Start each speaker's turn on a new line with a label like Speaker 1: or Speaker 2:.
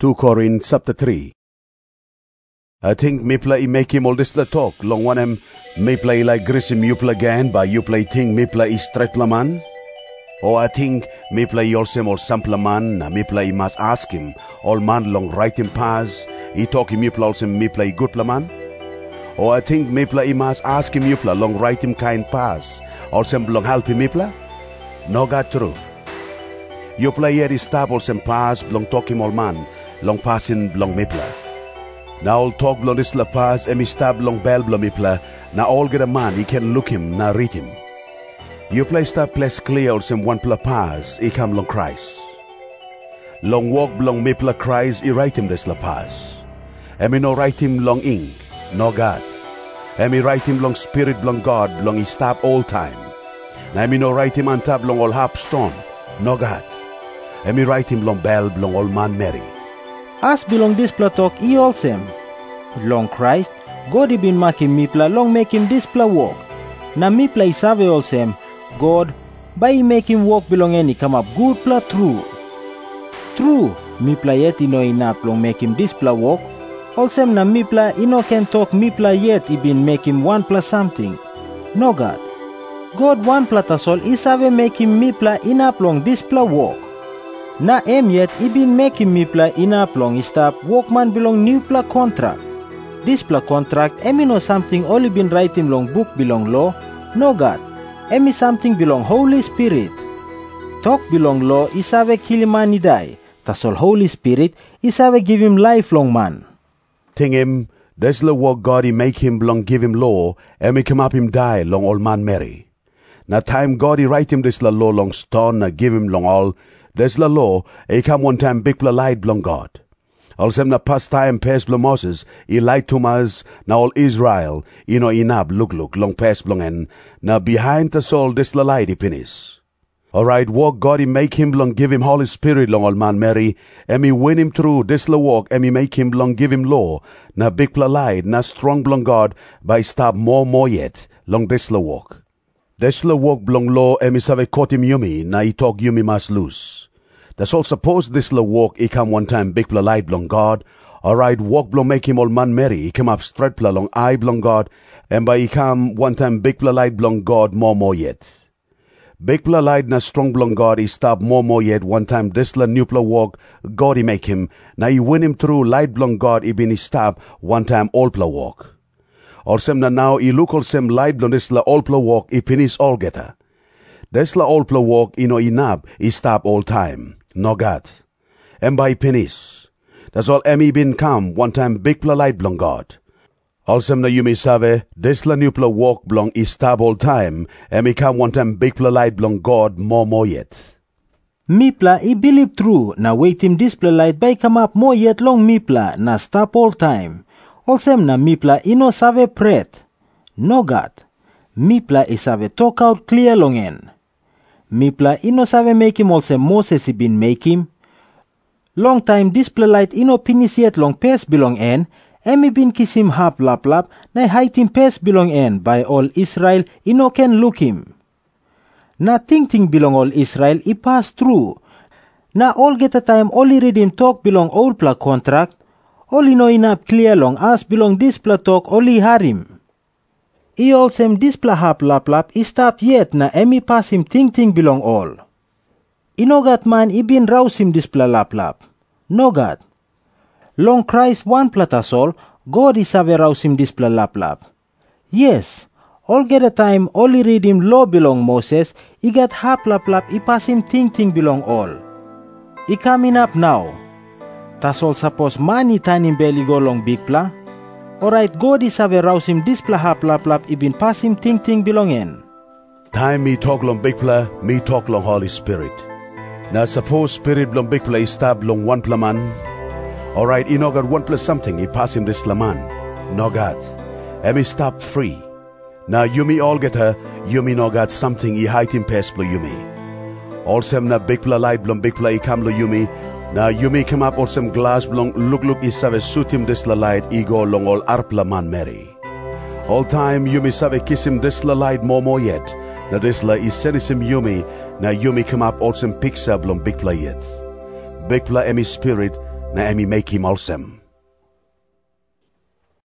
Speaker 1: 2 Corinthians chapter 3. I think me play make him all this la talk. Long one him me play like grisim you play again, but you play think me play is straight man. Or I think me play also all sample man, na me play must ask him, all man long write him pass, he talk him me play also me play good man. Or I think me play must ask him you play long write him kind pass, also long help him me play. No got true. You play here is stop also pass, long talk him all man, long passing long me play. Now all talk blong this la pass, and me stab long bell blong me play, now all get a man, he can look him, now read him. You play stop place clear also one pla pass, he come long Christ. Long walk blong me pla Christ, he write him this la pass. And me no write him long ink, no God. And me write him long spirit blong God, long he stop all time. Now me no write him on top long all harp stone, no God. And me write him long bell blong all man Mary.
Speaker 2: As belong this pla talk he also. Long Christ, God he been making me pla long make him this pla walk. Na me pla isave also, God, by he make him walk belong any come up good pla true. True, me pla yet he no enough long make him this pla walk. Also na me pla he no can talk me pla yet he been make him one pla something. No God. God one pla tasol he save make him me pla enough long this pla walk. Na em yet he been making me pla enough long he stop workman belong new pla contract. This pla contract emi no something only been writing long book belong law. No God. Emi something belong Holy Spirit. Talk belong law is have kill man he die. Tasol Holy Spirit is have give him lifelong man.
Speaker 1: Ting him, there's the work God he make him belong give him law, and me come up him die long old man Mary. Na time God he write him this la law long stone, na give him long all, there's la law, he come one time big pla light belong God. Also na past time past belong Moses, he light to us, na all Israel, inab look long past belong en, na behind the soul this la light he pinis. Alright, walk God he make him belong give him Holy Spirit long old man Mary, and me win him through this la walk, and me make him belong give him law, na big pla light, na strong belong God, by stop more yet, long this la walk. This la walk belong law, and me save caught him yumi, na he talk yumi must lose. That's all suppose this la walk he come one time big pla light belong God. Alright, walk belong make him old man Mary, he come up straight pla long eye belong God, and by he come one time big pla light belong God more yet. Big pla light na strong belong God, he stop more yet one time this la new pla walk, God he make him, now he win him through light belong God, he been he stop one time all pla walk. Or sem na now he look all sem light belong this la all pla walk, he finish all getter. This la all pla walk, inab, he stop all time. No God. And by penis. That's all emi been come one time big pla light belong God. Also na you may save, this la new pla walk belong is stab all time, and me come one time big pla light belong God more yet.
Speaker 2: Me pla he believe true, na wait him this pla light by come up more yet long me pla, na stop all time. Also na me pla he no save pret. No God. Me pla he save talk out clear long en. Me pla he no save make him also Moses he been make him. Long time this pla light he no finish yet long past belong en, and me been kiss him hap lap, na height him past belong en by all Israel he no can look him. Na ting belong all Israel he pass through. Na all get a time only read him talk belong old pla contract, only no enough clear long as belong this pla talk only harim. He also this pla hap lap, he stop yet na emi pass him ting belong all. He no got man he been rouse him this pla lap. No God. Long Christ one pla tasol, God is have rouse him this pla lap. Yes, all get a time only read him law belong Moses, he got hap lap, he pass him ting belong all. He coming up now. Tasol suppose man he turn him belly go long big pla. Alright, God is have rouse him this pla hap lap, he been pass him ting belong en.
Speaker 1: Time me talk long big pla, me talk long Holy Spirit. Now suppose Spirit long big pla is stab long one pla man. Alright, he no got one plus something, he pass him this la man. No God. And me stop free. Now you me all get her, you me no got something, he hide him past pla you me. All sem na big pla light blong big pla he come lo you me. Now you may come up all some glass belong look is save suit him this la light ego long all arpla man Mary. All time you may save kiss him this la light more yet. Now this la is send him you me. Now you may come up all some picture belong big pla yet. Big pla emi spirit na emi make him awesome.